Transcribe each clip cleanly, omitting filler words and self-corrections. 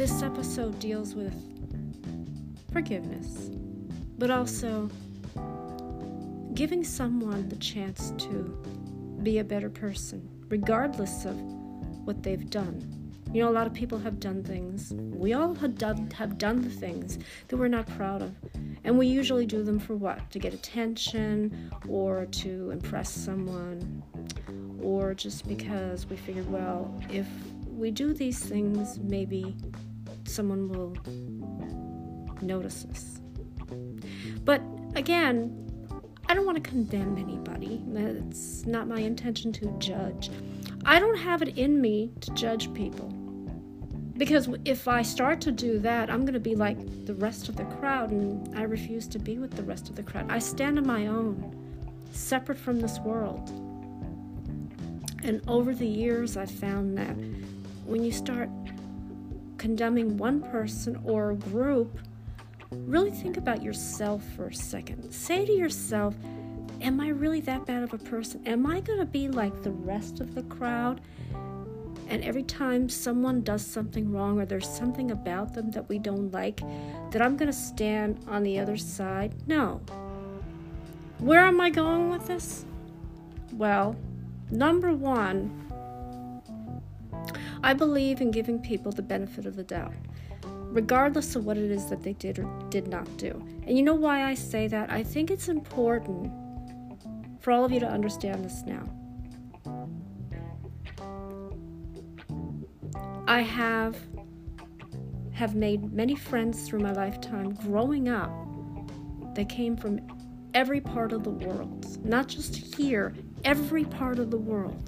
this episode deals with forgiveness, but also giving someone the chance to be a better person, regardless of what they've done. You know, a lot of people have done things. We all have done the things that we're not proud of. And we usually do them for what? To get attention, or to impress someone, or just because we figured, well, if we do these things, maybe someone will notice us. But again, I don't want to condemn anybody. It's not my intention to judge. I don't have it in me to judge people. Because if I start to do that, I'm going to be like the rest of the crowd, and I refuse to be with the rest of the crowd. I stand on my own, separate from this world. And over the years, I've found that when you start condemning one person or a group, really think about yourself for a second. Say to yourself, am I really that bad of a person? Am I going to be like the rest of the crowd? And every time someone does something wrong, or there's something about them that we don't like, that I'm going to stand on the other side? No. Where am I going with this? Well, number one, I believe in giving people the benefit of the doubt, regardless of what it is that they did or did not do. And you know why I say that? I think it's important for all of you to understand this now. I have made many friends through my lifetime growing up that came from every part of the world, not just here, every part of the world.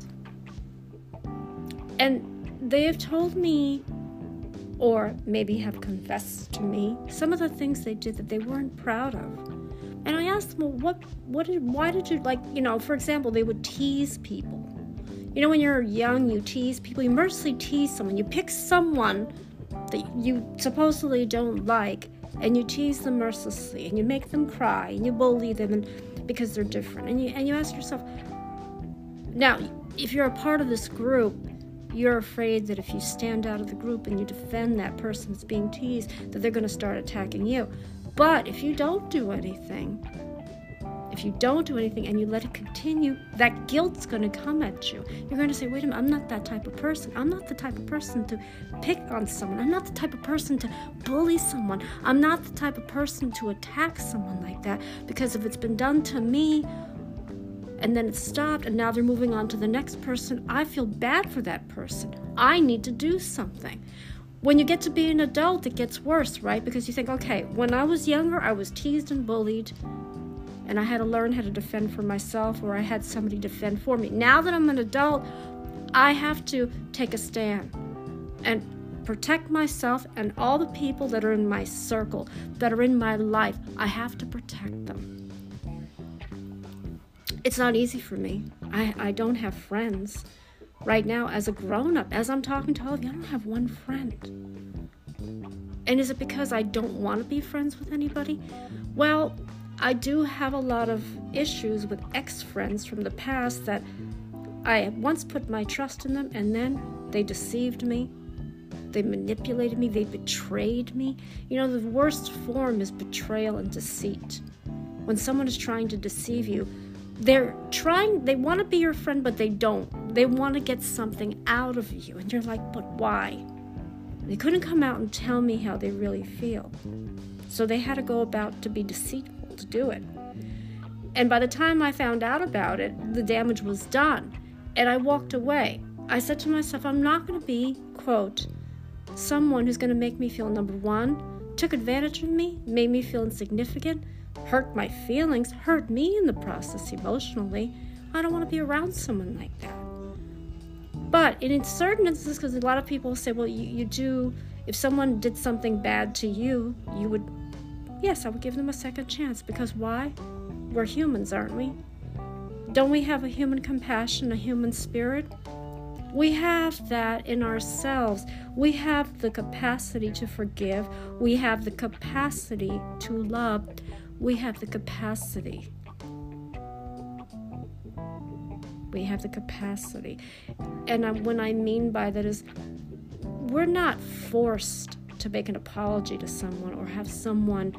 And they have told me, or maybe have confessed to me, some of the things they did that they weren't proud of. And I asked them, well, why did you, for example, they would tease people. You know, when you're young, you tease people, you mercilessly tease someone. You pick someone that you supposedly don't like, and you tease them mercilessly, and you make them cry, and you bully them because they're different. And you ask yourself, now, if you're a part of this group, you're afraid that if you stand out of the group and you defend that person that's being teased, that they're going to start attacking you. But if you don't do anything, and you let it continue, that guilt's going to come at you. You're going to say, wait a minute, I'm not that type of person. I'm not the type of person to pick on someone. I'm not the type of person to bully someone. I'm not the type of person to attack someone like that, because if it's been done to me and then it's stopped and now they're moving on to the next person, I feel bad for that person. I need to do something. When you get to be an adult, it gets worse, right? Because you think, okay, when I was younger, I was teased and bullied, and I had to learn how to defend for myself, or I had somebody defend for me. Now that I'm an adult, I have to take a stand and protect myself and all the people that are in my circle, that are in my life. I have to protect them. It's not easy for me. I don't have friends. Right now, as a grown-up, as I'm talking to all of you, I don't have one friend. And is it because I don't want to be friends with anybody? Well, I do have a lot of issues with ex-friends from the past that I once put my trust in them, and then they deceived me. They manipulated me. They betrayed me. You know, the worst form is betrayal and deceit. When someone is trying to deceive you, they want to be your friend, but they don't. They want to get something out of you. And you're like, but why? They couldn't come out and tell me how they really feel. So they had to go about to be deceitful to do it. And by the time I found out about it, the damage was done. And I walked away. I said to myself, I'm not going to be, quote, someone who's going to make me feel, number one, took advantage of me, made me feel insignificant, hurt my feelings, hurt me in the process emotionally. I don't want to be around someone like that. But in certain instances, because a lot of people say, well, you do, if someone did something bad to you, you would, yes, I would give them a second chance. Because why? We're humans, aren't we? Don't we have a human compassion, a human spirit? We have that in ourselves. We have the capacity to forgive. We have the capacity to love. We have the capacity. We have the capacity. And what I mean by that is we're not forced to make an apology to someone or have someone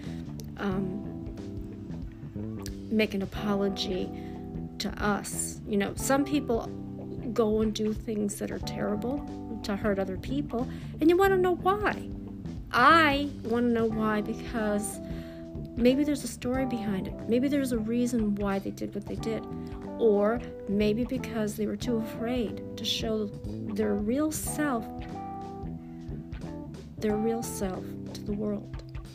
make an apology to us. Some people go and do things that are terrible to hurt other people, and you want to know why. I want to know why because maybe there's a story behind it. Maybe there's a reason why they did what they did. Or maybe because they were too afraid to show their real self to the world.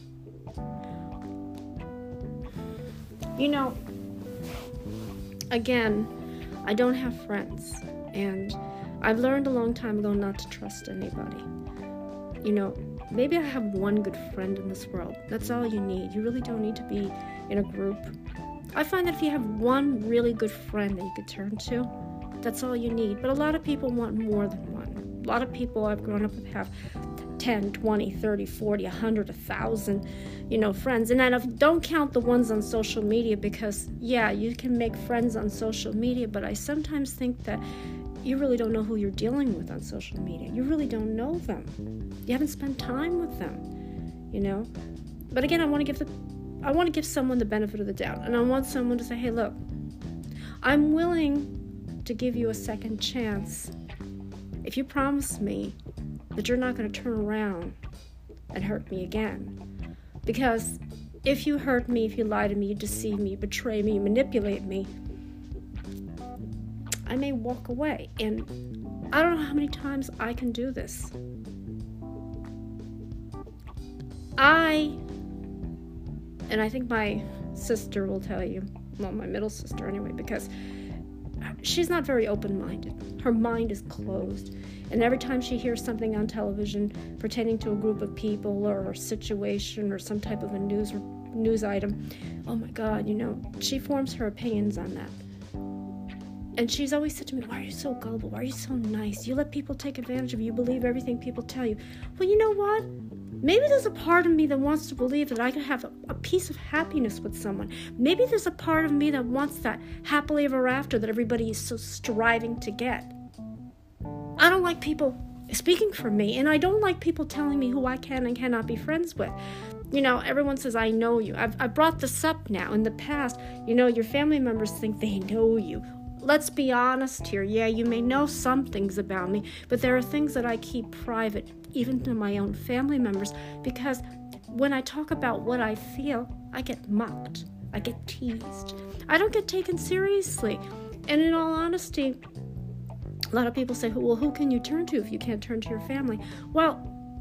Again, I don't have friends, and I've learned a long time ago not to trust anybody. Maybe I have one good friend in this world. That's all you need. You really don't need to be in a group. I find that if you have one really good friend that you could turn to, that's all you need. But a lot of people want more than one. A lot of people I've grown up with have 10, 20, 30, 40, 100, 1,000, friends. And I don't count the ones on social media because, yeah, you can make friends on social media, but I sometimes think that you really don't know who you're dealing with on social media. You really don't know them. You haven't spent time with them, But again, I want to give someone the benefit of the doubt. And I want someone to say, hey, look, I'm willing to give you a second chance if you promise me that you're not going to turn around and hurt me again. Because if you hurt me, if you lie to me, you deceive me, you betray me, you manipulate me, I may walk away. And I don't know how many times I can do this. And I think my sister will tell you, well, my middle sister anyway, because she's not very open-minded. Her mind is closed. And every time she hears something on television pertaining to a group of people or a situation or some type of a news item, oh my God, she forms her opinions on that. And she's always said to me, why are you so gullible? Why are you so nice? You let people take advantage of you. You believe everything people tell you. Well, you know what? Maybe there's a part of me that wants to believe that I could have a piece of happiness with someone. Maybe there's a part of me that wants that happily ever after that everybody is so striving to get. I don't like people speaking for me, and I don't like people telling me who I can and cannot be friends with. Everyone says, I know you. I've brought this up now. In the past, your family members think they know you. Let's be honest here. Yeah, you may know some things about me, but there are things that I keep private, even to my own family members, because when I talk about what I feel, I get mocked. I get teased. I don't get taken seriously. And in all honesty, a lot of people say, well, who can you turn to if you can't turn to your family? Well,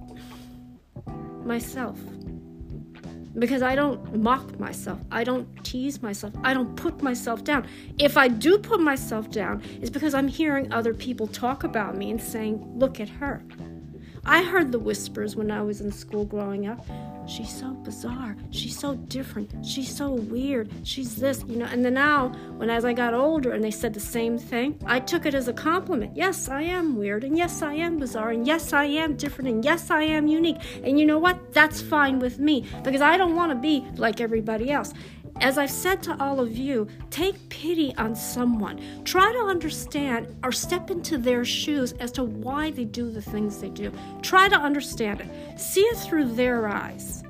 myself. Because I don't mock myself. I don't tease myself. I don't put myself down. If I do put myself down, it's because I'm hearing other people talk about me and saying, look at her. I heard the whispers when I was in school growing up. She's so bizarre. She's so different. She's so weird. She's this, And then now, as I got older and they said the same thing, I took it as a compliment. Yes, I am weird. And yes, I am bizarre. And yes, I am different. And yes, I am unique. And you know what? That's fine with me because I don't want to be like everybody else. As I've said to all of you, take pity on someone. Try to understand or step into their shoes as to why they do the things they do. Try to understand it. See it through their eyes.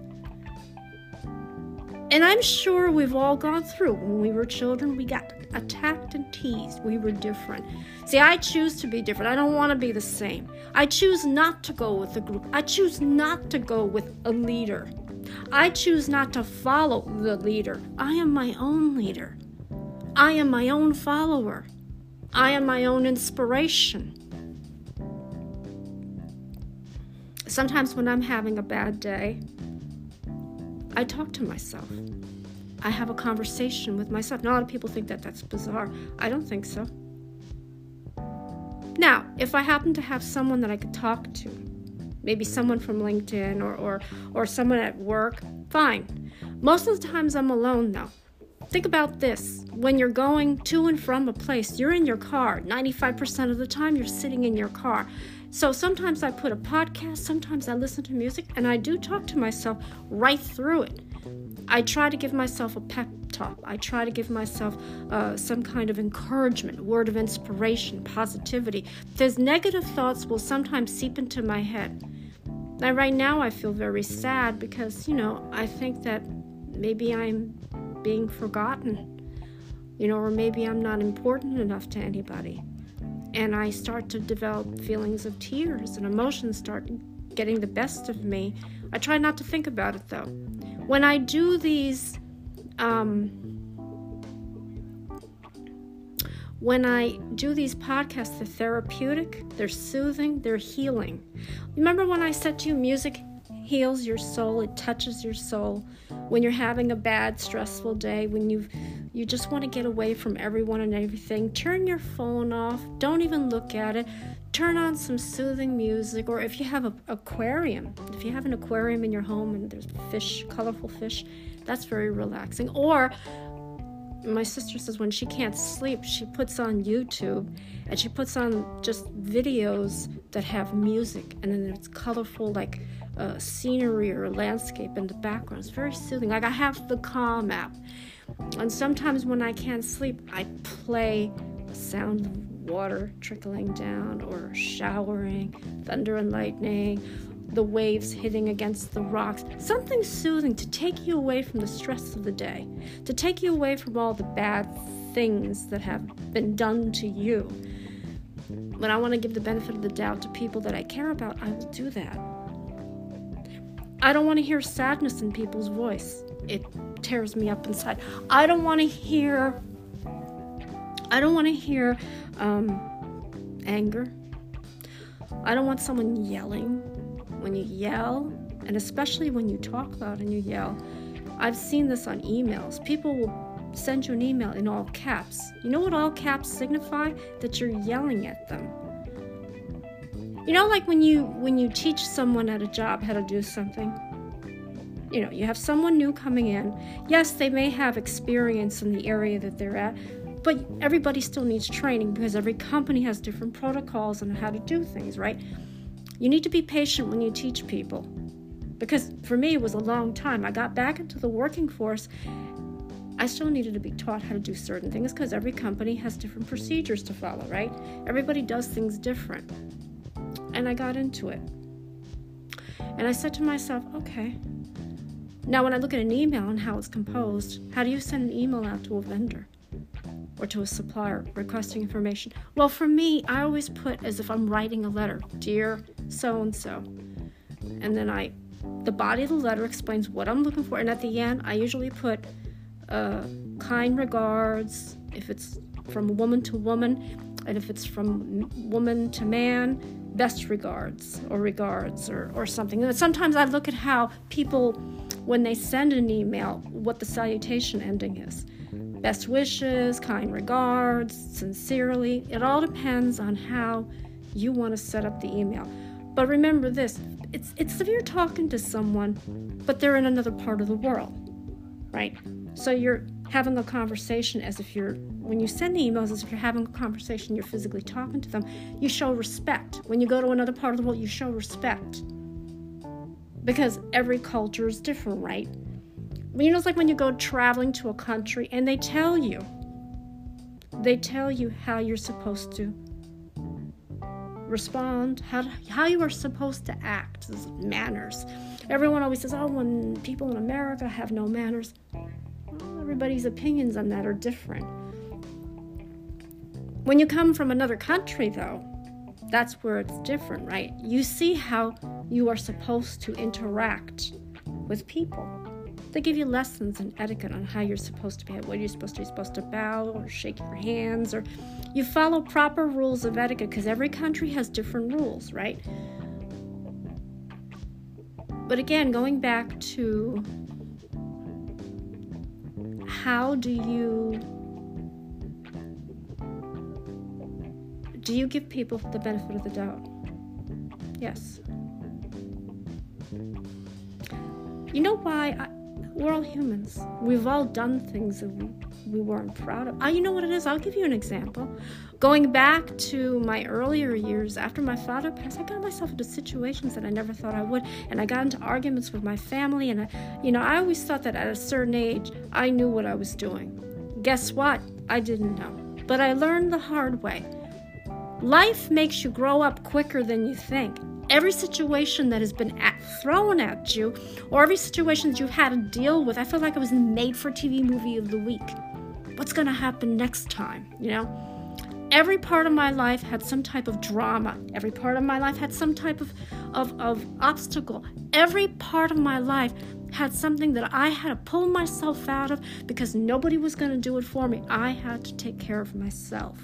And I'm sure we've all gone through. When we were children, we got attacked and teased. We were different. See, I choose to be different. I don't want to be the same. I choose not to go with a group. I choose not to go with a leader. I choose not to follow the leader. I am my own leader. I am my own follower. I am my own inspiration. Sometimes when I'm having a bad day, I talk to myself. I have a conversation with myself. Now, a lot of people think that that's bizarre. I don't think so. Now, if I happen to have someone that I could talk to, maybe someone from LinkedIn or someone at work, fine. Most of the times I'm alone though. Think about this. When you're going to and from a place, you're in your car. 95% of the time you're sitting in your car. So sometimes I put a podcast, sometimes I listen to music, and I do talk to myself right through it. I try to give myself a pep talk. I try to give myself some kind of encouragement, word of inspiration, positivity. Because negative thoughts will sometimes seep into my head. Now, right now, I feel very sad because, I think that maybe I'm being forgotten, or maybe I'm not important enough to anybody. And I start to develop feelings of tears and emotions start getting the best of me. I try not to think about it, though. When I do these, podcasts, they're therapeutic, they're soothing, they're healing. Remember when I said to you, music heals your soul, it touches your soul. When you're having a bad, stressful day, when you just want to get away from everyone and everything, turn your phone off, don't even look at it, turn on some soothing music. Or if you have an aquarium in your home and there's fish, colorful fish, that's very relaxing. Or my sister says when she can't sleep, she puts on YouTube and she puts on just videos that have music, and then it's colorful, like scenery or landscape in the background. It's very soothing. Like I have the Calm app, and sometimes when I can't sleep, I play the sound of water trickling down, or showering, thunder and lightning, the waves hitting against the rocks. Something soothing to take you away from the stress of the day, to take you away from all the bad things that have been done to you. When I want to give the benefit of the doubt to people that I care about, I will do that. I don't want to hear sadness in people's voice. It tears me up inside. I don't want to hear anger. I don't want someone yelling. When you yell, and especially when you talk loud and you yell, I've seen this on emails. People will send you an email in all caps. You know what all caps signify? That you're yelling at them. Like when you teach someone at a job how to do something, you have someone new coming in. Yes, they may have experience in the area that they're at, but everybody still needs training because every company has different protocols on how to do things, right? You need to be patient when you teach people, because for me, it was a long time. I got back into the working force. I still needed to be taught how to do certain things because every company has different procedures to follow, right? Everybody does things different. And I got into it. And I said to myself, okay. Now, when I look at an email and how it's composed, how do you send an email out to a vendor or to a supplier requesting information? Well, for me, I always put as if I'm writing a letter, dear so-and-so. And then the body of the letter explains what I'm looking for. And at the end, I usually put kind regards, if it's from woman to woman, and if it's from woman to man, best regards or something. And sometimes I look at how people, when they send an email, what the salutation ending is. Best wishes, kind regards, sincerely. It all depends on how you want to set up the email. But remember this, it's if you're talking to someone, but they're in another part of the world, right? So you're having a conversation when you send the emails, as if you're having a conversation, you're physically talking to them. You show respect. When you go to another part of the world, you show respect. Because every culture is different, right? It's like when you go traveling to a country and they tell you how you're supposed to respond, how you are supposed to act, manners. Everyone always says, when people in America have no manners. Well, everybody's opinions on that are different. When you come from another country, though, that's where it's different, right? You see how you are supposed to interact with people. They give you lessons in etiquette on how you're supposed to behave. What you're supposed to do. You're supposed to bow or shake your hands, or you follow proper rules of etiquette, because every country has different rules, right? But again, going back to how do you give people the benefit of the doubt? Yes. You know why? We're all humans. We've all done things that we weren't proud of. You know what it is? I'll give you an example. Going back to my earlier years, after my father passed, I got myself into situations that I never thought I would, and I got into arguments with my family, and I always thought that at a certain age, I knew what I was doing. Guess what? I didn't know. But I learned the hard way. Life makes you grow up quicker than you think. every situation that has been thrown at you, or every situation that you've had to deal with, I feel like I was in the made-for-TV movie of the week. What's going to happen next time, Every part of my life had some type of drama. Every part of my life had some type of obstacle. Every part of my life had something that I had to pull myself out of because nobody was going to do it for me. I had to take care of myself.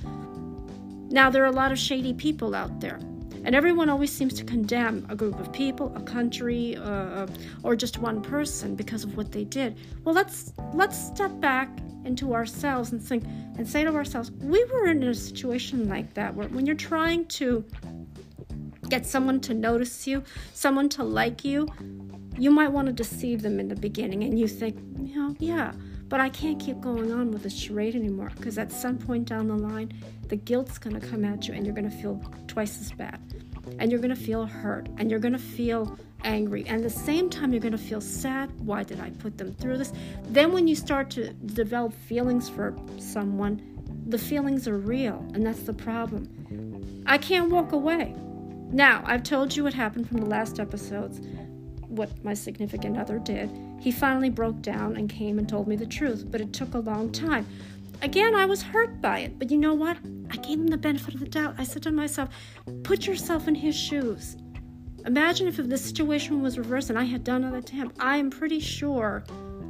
Now, there are a lot of shady people out there, and everyone always seems to condemn a group of people, a country, or just one person because of what they did. Well, let's step back into ourselves and think and say to ourselves, we were in a situation like that where when you're trying to get someone to notice you, someone to like you, you might want to deceive them in the beginning, and you think, yeah, but I can't keep going on with this charade anymore, because at some point down the line, the guilt's going to come at you, and you're going to feel twice as bad, and you're going to feel hurt, and you're going to feel angry, and at the same time, you're going to feel sad. Why did I put them through this? Then when you start to develop feelings for someone, the feelings are real, and that's the problem. I can't walk away. Now, I've told you what happened from the last episodes, what my significant other did. He finally broke down and came and told me the truth, but it took a long time. Again, I was hurt by it, but you know what? I gave him the benefit of the doubt. I said to myself, put yourself in his shoes. Imagine if the situation was reversed and I had done it to him. I am pretty sure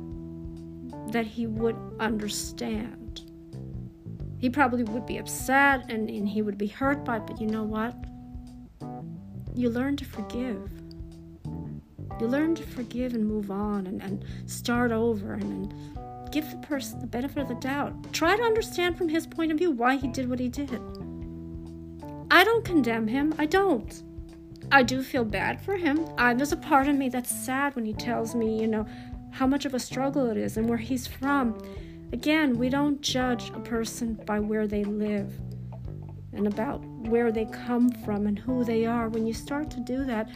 that he would understand. He probably would be upset and he would be hurt by it, but you know what? You learn to forgive. You learn to forgive and move on and start over and give the person the benefit of the doubt. Try to understand from his point of view why he did what he did. I don't condemn him. I don't. I do feel bad for him. There's a part of me that's sad when he tells me, how much of a struggle it is and where he's from. Again, we don't judge a person by where they live and about where they come from and who they are. When you start to do that,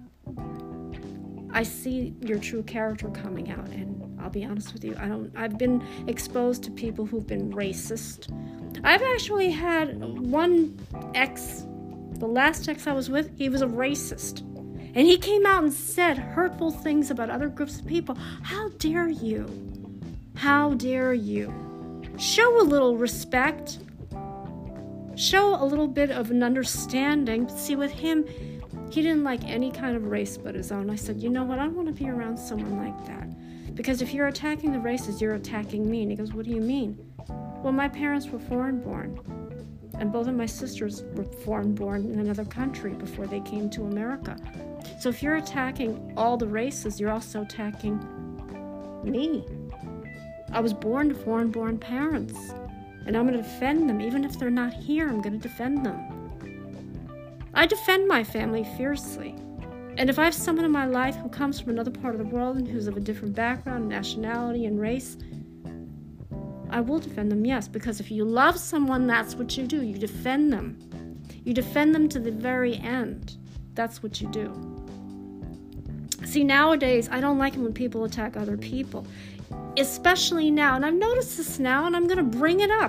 I see your true character coming out, and I'll be honest with you, I've been exposed to people who've been racist. I've actually had one ex, the last ex I was with, he was a racist. And he came out and said hurtful things about other groups of people. How dare you? How dare you? Show a little respect. Show a little bit of an understanding. See, with him, he didn't like any kind of race but his own. I said, you know what? I don't want to be around someone like that. Because if you're attacking the races, you're attacking me. And he goes, what do you mean? Well, my parents were foreign-born. And both of my sisters were foreign-born in another country before they came to America. So if you're attacking all the races, you're also attacking me. I was born to foreign-born parents. And I'm going to defend them. Even if they're not here, I'm going to defend them. I defend my family fiercely. And if I have someone in my life who comes from another part of the world and who's of a different background, nationality, and race, I will defend them, yes, because if you love someone, that's what you do. You defend them. You defend them to the very end. That's what you do. See, nowadays, I don't like it when people attack other people, especially now. And I've noticed this now, and I'm going to bring it up.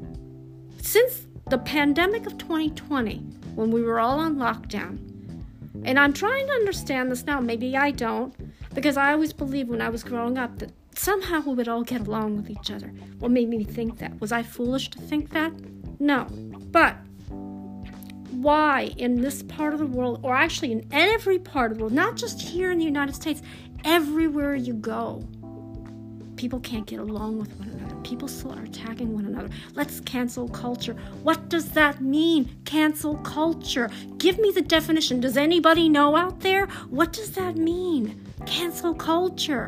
Since the pandemic of 2020, when we were all on lockdown, and I'm trying to understand this now, maybe I don't, because I always believed when I was growing up that somehow we would all get along with each other. What made me think that? Was I foolish to think that? No. But why in this part of the world, or actually in every part of the world, not just here in the United States, everywhere you go, people can't get along with one another. People still are attacking one another. Let's cancel culture. What does that mean? Cancel culture. Give me the definition. Does anybody know out there? What does that mean? Cancel culture.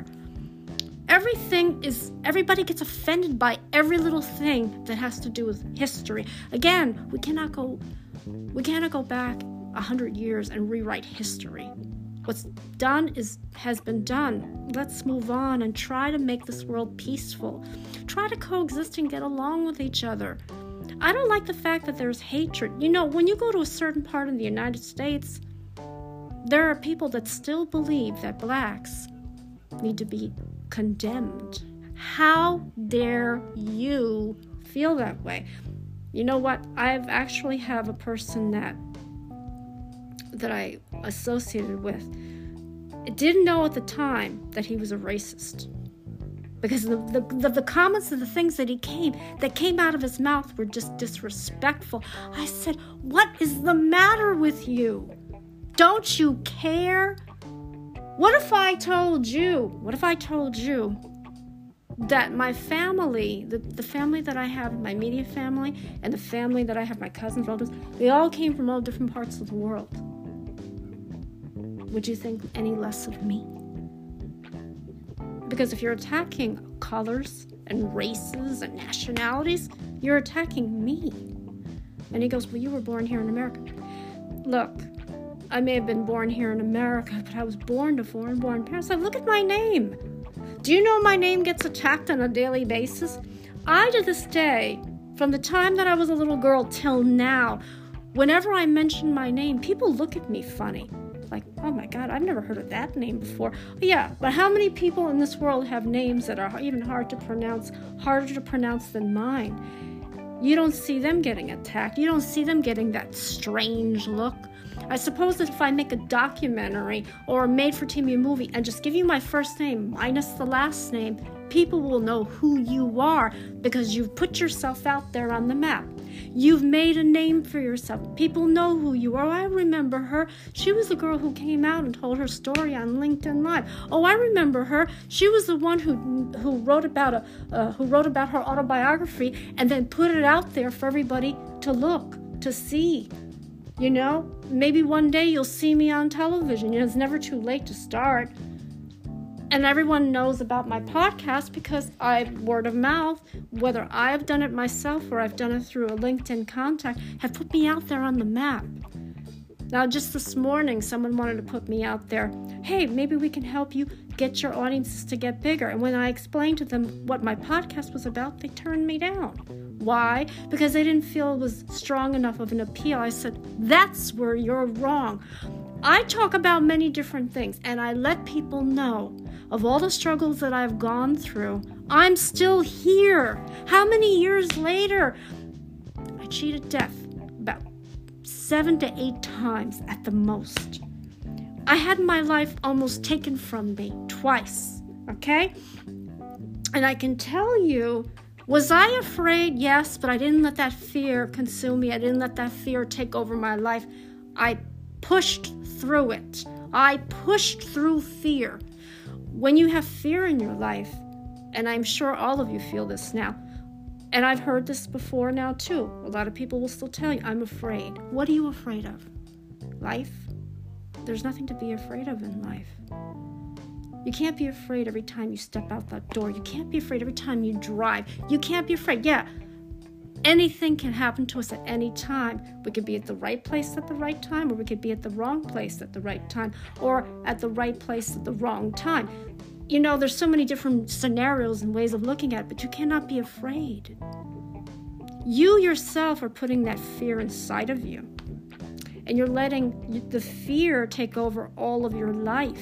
Everybody gets offended by every little thing that has to do with history. Again, we cannot go back 100 years and rewrite history. What's done has been done. Let's move on and try to make this world peaceful. Try to coexist and get along with each other. I don't like the fact that there's hatred. When you go to a certain part of the United States, there are people that still believe that blacks need to be condemned. How dare you feel that way? You know what? I actually have a person that that I associated with didn't know at the time that he was a racist. Because the comments and the things that came out of his mouth were just disrespectful. I said, what is the matter with you? Don't you care? What if I told you that my family, the family that I have, my immediate family, and the family that I have, my cousins, relatives, they all came from all different parts of the world? Would you think any less of me? Because if you're attacking colors and races and nationalities, you're attacking me. And he goes, well, you were born here in America. Look, I may have been born here in America, but I was born to foreign-born parents. Like, look at my name. Do you know my name gets attacked on a daily basis? I, to this day, from the time that I was a little girl till now, whenever I mention my name, people look at me funny. Like, oh my God, I've never heard of that name before. Yeah, but how many people in this world have names that are even harder to pronounce than mine? You don't see them getting attacked. You don't see them getting that strange look. I suppose that if I make a documentary or a made-for-TV movie and just give you my first name minus the last name, people will know who you are because you've put yourself out there on the map. You've made a name for yourself. People know who you are. Oh, I remember her. She was the girl who came out and told her story on LinkedIn Live. Oh, I remember her. She was the one who wrote about her autobiography and then put it out there for everybody to look, to see. You know, maybe one day you'll see me on television. You know, it's never too late to start. And everyone knows about my podcast because word of mouth, whether I've done it myself or I've done it through a LinkedIn contact, have put me out there on the map. Now, just this morning, someone wanted to put me out there. Hey, maybe we can help you get your audiences to get bigger. And when I explained to them what my podcast was about, they turned me down. Why? Because they didn't feel it was strong enough of an appeal. I said, that's where you're wrong. I talk about many different things, and I let people know of all the struggles that I've gone through. I'm still here. How many years later? I cheated death about 7 to 8 times at the most. I had my life almost taken from me twice, okay? And I can tell you, was I afraid? Yes, but I didn't let that fear consume me. I didn't let that fear take over my life. I pushed through it. I pushed through fear. When you have fear in your life, and I'm sure all of you feel this now, and I've heard this before now too. A lot of people will still tell you, I'm afraid. What are you afraid of? Life? There's nothing to be afraid of in life. You can't be afraid every time you step out that door. You can't be afraid every time you drive. You can't be afraid. Yeah, anything can happen to us at any time. We could be at the right place at the right time, or we could be at the wrong place at the right time, or at the right place at the wrong time. You know, there's so many different scenarios and ways of looking at it, but you cannot be afraid. You yourself are putting that fear inside of you, and you're letting the fear take over all of your life.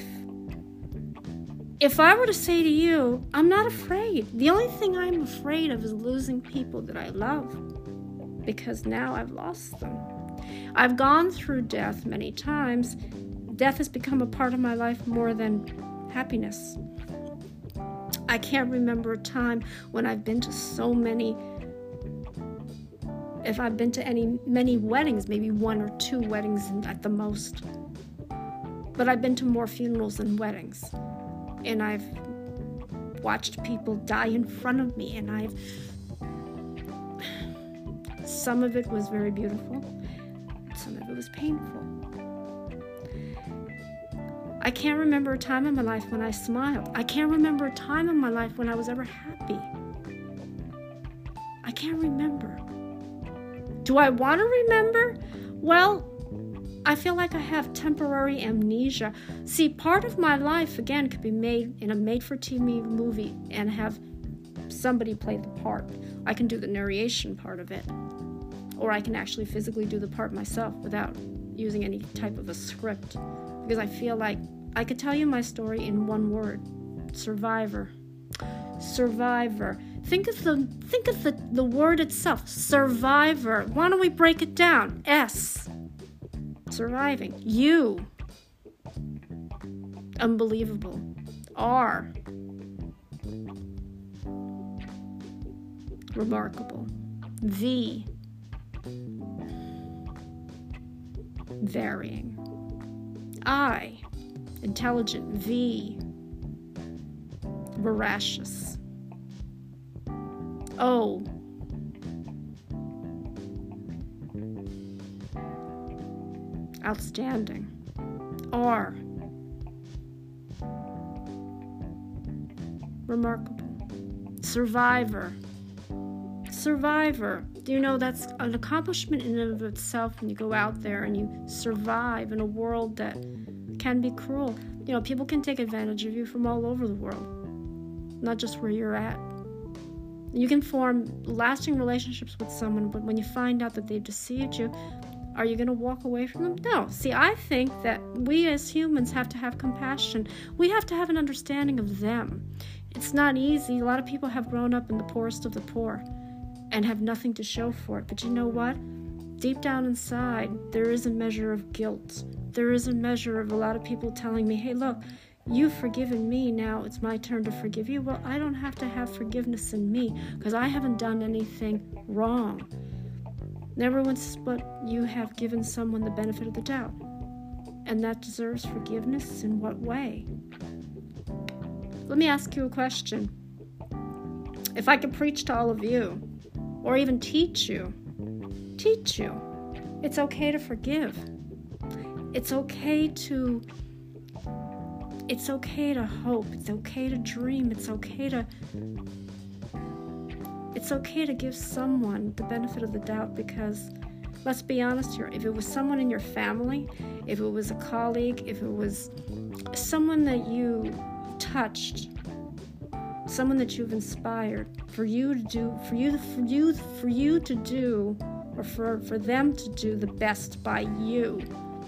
If I were to say to you, I'm not afraid. The only thing I'm afraid of is losing people that I love, because now I've lost them. I've gone through death many times. Death has become a part of my life more than happiness. I can't remember a time when I've been to so many, if I've been to many weddings, maybe 1 or 2 weddings at the most. But I've been to more funerals than weddings. And I've watched people die in front of me, and some of it was very beautiful, some of it was painful. I can't remember a time in my life when I smiled. I can't remember a time in my life when I was ever happy. I can't remember. Do I want to remember? Well, I feel like I have temporary amnesia. See, part of my life, again, could be made in a made-for-TV movie and have somebody play the part. I can do the narration part of it, or I can actually physically do the part myself without using any type of a script, because I feel like I could tell you my story in one word: survivor. Survivor. Think of the word itself, survivor. Why don't we break it down? S. surviving. You, unbelievable, are remarkable. V, varying. I, intelligent. V, voracious. O, outstanding. R, remarkable. Survivor. Survivor. Do you know that's an accomplishment in and of itself when you go out there and you survive in a world that can be cruel? You know, people can take advantage of you from all over the world, not just where you're at. You can form lasting relationships with someone, but when you find out that they've deceived you, are you going to walk away from them? No. See, I think that we as humans have to have compassion. We have to have an understanding of them. It's not easy. A lot of people have grown up in the poorest of the poor and have nothing to show for it. But you know what? Deep down inside, there is a measure of guilt. There is a measure of a lot of people telling me, hey, look, you've forgiven me, now it's my turn to forgive you. Well, I don't have to have forgiveness in me because I haven't done anything wrong. Never once but you have given someone the benefit of the doubt. And that deserves forgiveness in what way? Let me ask you a question. If I could preach to all of you, or even teach you, it's okay to forgive. It's okay to hope. It's okay to dream. It's okay to give someone the benefit of the doubt, because let's be honest here, if it was someone in your family, if it was a colleague, if it was someone that you touched, someone that you've inspired, for them to do the best by you,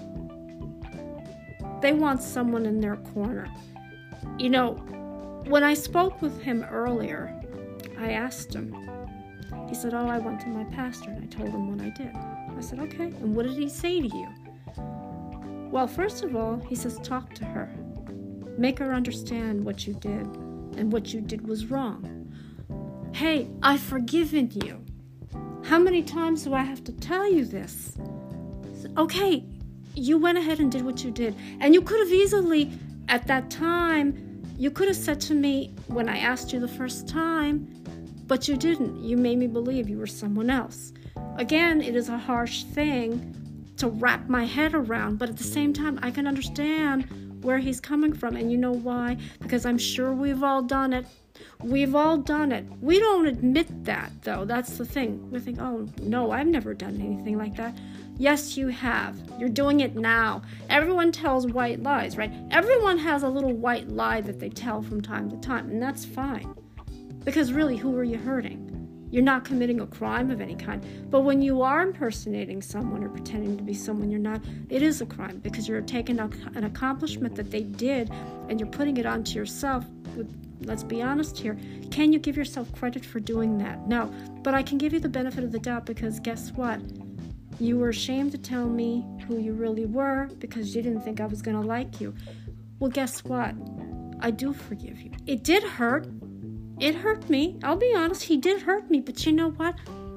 they want someone in their corner. You know, when I spoke with him earlier, I asked him. He said, oh, I went to my pastor, and I told him what I did. I said, okay, and what did he say to you? Well, first of all, he says, talk to her. Make her understand what you did, and what you did was wrong. Hey, I've forgiven you. How many times do I have to tell you this? Okay, you went ahead and did what you did. And you could have easily, at that time, you could have said to me when I asked you the first time, but you didn't. You made me believe you were someone else. Again, it is a harsh thing to wrap my head around, but at the same time, I can understand where he's coming from. And you know why? Because I'm sure we've all done it. We've all done it. We don't admit that, though. That's the thing. We think, oh, no, I've never done anything like that. Yes, you have. You're doing it now. Everyone tells white lies, right? Everyone has a little white lie that they tell from time to time, and that's fine. Because really, who are you hurting? You're not committing a crime of any kind. But when you are impersonating someone or pretending to be someone you're not, it is a crime, because you're taking an accomplishment that they did and you're putting it onto yourself. Let's be honest here. Can you give yourself credit for doing that? No. But I can give you the benefit of the doubt, because guess what? You were ashamed to tell me who you really were because you didn't think I was going to like you. Well, guess what? I do forgive you. It did hurt. It hurt me. I'll be honest. He did hurt me. But you know what?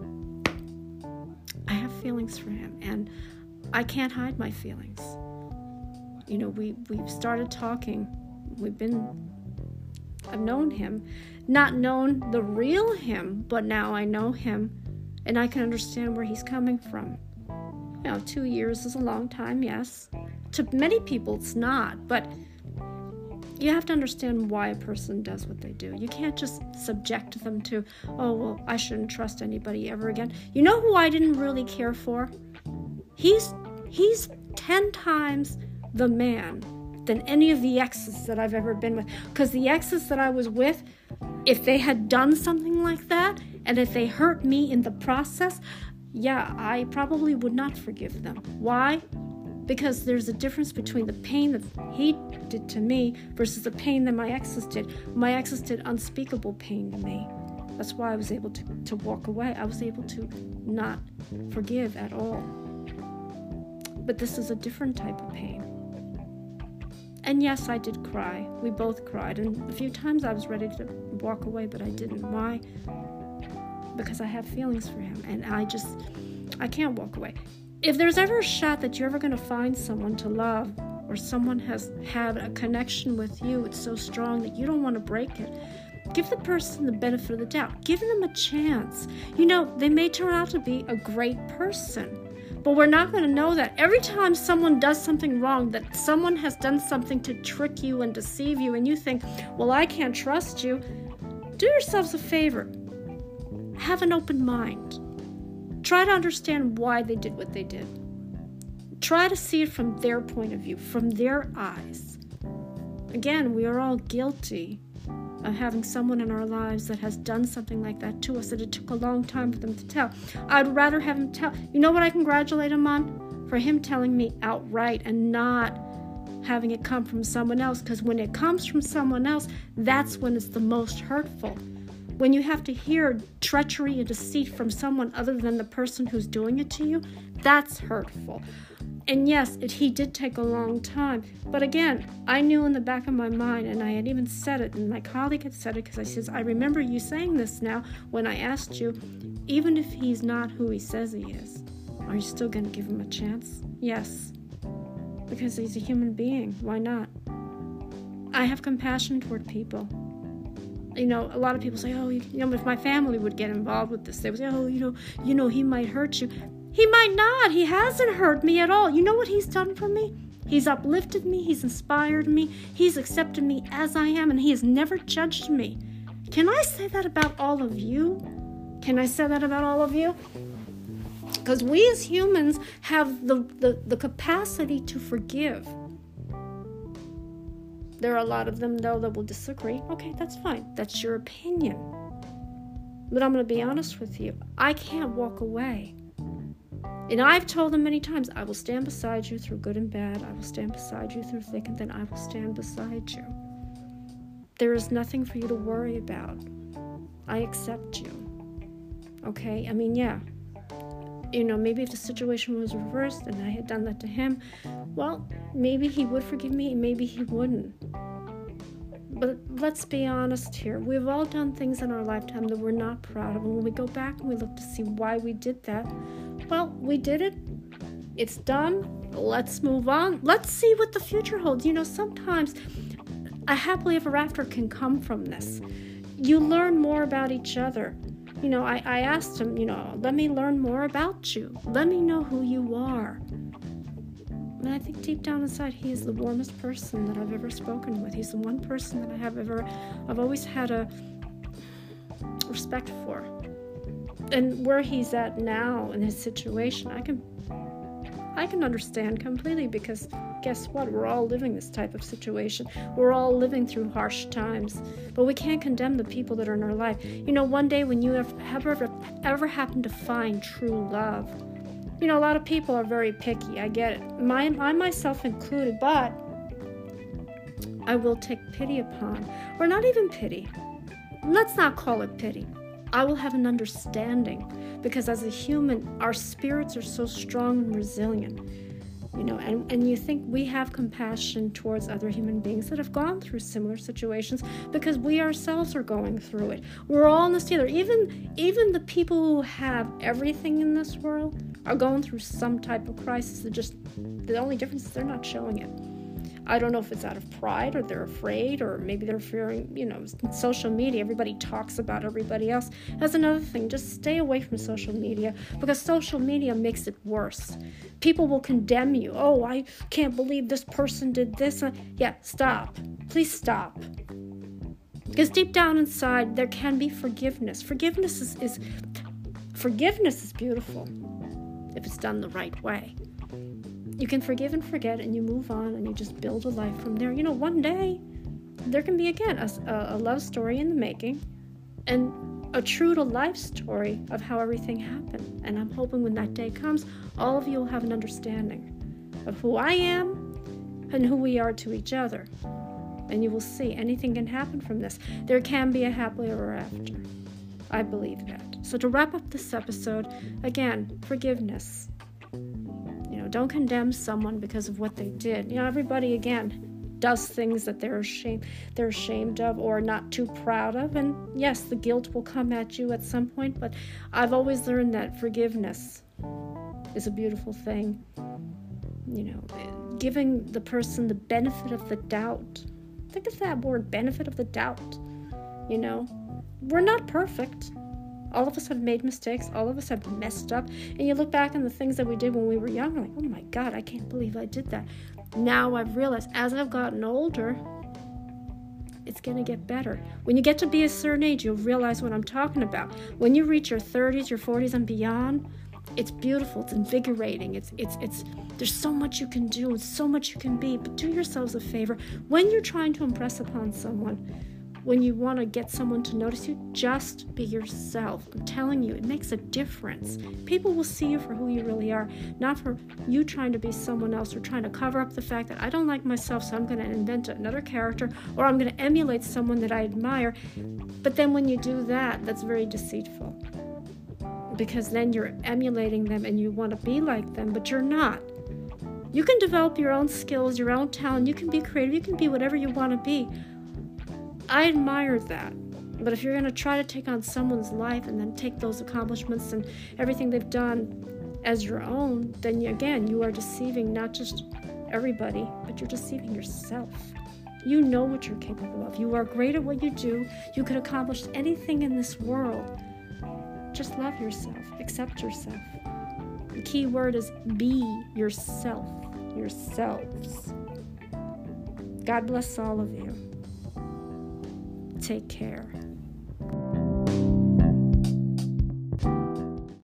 I have feelings for him, and I can't hide my feelings. You know, we've started talking. I've known him. Not known the real him, but now I know him, and I can understand where he's coming from. You know, 2 years is a long time, yes. To many people, it's not, but you have to understand why a person does what they do. You can't just subject them to, oh, well, I shouldn't trust anybody ever again. You know who I didn't really care for? He's 10 times the man than any of the exes that I've ever been with. Because the exes that I was with, if they had done something like that, and if they hurt me in the process, yeah, I probably would not forgive them. Why? Because there's a difference between the pain that he did to me versus the pain that my exes did. My exes did unspeakable pain to me. That's why I was able to walk away. I was able to not forgive at all. But this is a different type of pain. And yes, I did cry. We both cried. And a few times I was ready to walk away, but I didn't. Why? Because I have feelings for him. And I can't walk away. If there's ever a shot that you're ever going to find someone to love, or someone has had a connection with you, it's so strong that you don't want to break it, give the person the benefit of the doubt. Give them a chance. They may turn out to be a great person, but we're not going to know that. Every time someone does something wrong, that someone has done something to trick you and deceive you, and you think, well, I can't trust you, do yourselves a favor. Have an open mind. Try to understand why they did what they did. Try to see it from their point of view, from their eyes. Again, we are all guilty of having someone in our lives that has done something like that to us, that it took a long time for them to tell. I'd rather have him tell. You know what I congratulate him on? For him telling me outright and not having it come from someone else, because when it comes from someone else, that's when it's the most hurtful. When you have to hear treachery and deceit from someone other than the person who's doing it to you, that's hurtful. And yes, he did take a long time. But again, I knew in the back of my mind, and I had even said it, and my colleague had said it, because I says, I remember you saying this now when I asked you, even if he's not who he says he is, are you still going to give him a chance? Yes. Because he's a human being. Why not? I have compassion toward people. A lot of people say, if my family would get involved with this, they would say, he might hurt you. He might not. He hasn't hurt me at all. You know what he's done for me? He's uplifted me. He's inspired me. He's accepted me as I am, and he has never judged me. Can I say that about all of you? Can I say that about all of you? Because we as humans have the capacity to forgive. There are a lot of them, though, that will disagree. Okay, that's fine. That's your opinion. But I'm going to be honest with you. I can't walk away. And I've told them many times, I will stand beside you through good and bad. I will stand beside you through thick and thin. I will stand beside you. There is nothing for you to worry about. I accept you. Okay? Maybe if the situation was reversed and I had done that to him, well, maybe he would forgive me and maybe he wouldn't. But let's be honest here. We've all done things in our lifetime that we're not proud of. And when we go back and we look to see why we did that, well, we did it. It's done. Let's move on. Let's see what the future holds. Sometimes a happily ever after can come from this. You learn more about each other. I asked him, let me learn more about you. Let me know who you are. And I think deep down inside, he is the warmest person that I've ever spoken with. He's the one person that I've always had a respect for. And where he's at now in his situation, I can understand completely, because guess what? We're all living this type of situation. We're all living through harsh times. But we can't condemn the people that are in our life. One day when you ever happen to find true love, a lot of people are very picky. I get it. I myself included, but I will take pity upon, or not even pity. Let's not call it pity. I will have an understanding, because as a human, our spirits are so strong and resilient, and you think we have compassion towards other human beings that have gone through similar situations, because we ourselves are going through it. We're all in this together. Even the people who have everything in this world are going through some type of crisis. The only difference is they're not showing it. I don't know if it's out of pride, or they're afraid, or maybe they're fearing, social media. Everybody talks about everybody else. That's another thing. Just stay away from social media, because social media makes it worse. People will condemn you. Oh, I can't believe this person did this. Yeah, stop. Please stop. Because deep down inside, there can be forgiveness. Forgiveness is beautiful if it's done the right way. You can forgive and forget, and you move on, and you just build a life from there. One day, there can be, again, a love story in the making, and a true-to-life story of how everything happened. And I'm hoping when that day comes, all of you will have an understanding of who I am and who we are to each other. And you will see anything can happen from this. There can be a happily ever after. I believe that. So to wrap up this episode, again, forgiveness. don't condemn someone because of what they did. Everybody, again, does things that they're ashamed of or not too proud of. And yes, the guilt will come at you at some point, but I've always learned that forgiveness is a beautiful thing. Giving the person the benefit of the doubt. Think of that word, benefit of the doubt. We're not perfect. All of us have made mistakes. All of us have messed up. And you look back on the things that we did when we were young, like, oh my God, I can't believe I did that. Now I've realized, as I've gotten older, it's going to get better. When you get to be a certain age, you'll realize what I'm talking about. When you reach your 30s, your 40s, and beyond, it's beautiful. It's invigorating. It's there's so much you can do and so much you can be. But do yourselves a favor. When you're trying to impress upon someone, when you want to get someone to notice you, just be yourself. I'm telling you, it makes a difference. People will see you for who you really are, not for you trying to be someone else or trying to cover up the fact that I don't like myself, so I'm going to invent another character, or I'm going to emulate someone that I admire. But then when you do that, that's very deceitful. Because then you're emulating them and you want to be like them, but you're not. You can develop your own skills, your own talent. You can be creative. You can be whatever you want to be. I admire that. But if you're going to try to take on someone's life and then take those accomplishments and everything they've done as your own, then again, you are deceiving not just everybody, but you're deceiving yourself. You know what you're capable of. You are great at what you do. You could accomplish anything in this world. Just love yourself. Accept yourself. The key word is be yourself. Yourselves. God bless all of you. Take care.